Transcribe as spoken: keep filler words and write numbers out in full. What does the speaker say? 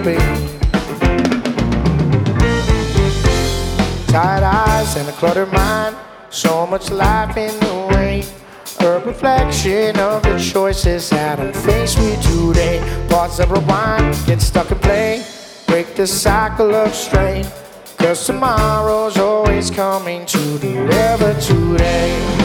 babe. Tired eyes and a cluttered mind, so much life in the way. A reflection of the choices that I'm faced with today. Pause and rewind, get stuck in play, break the cycle of strain. Cause tomorrow's always coming to deliver today.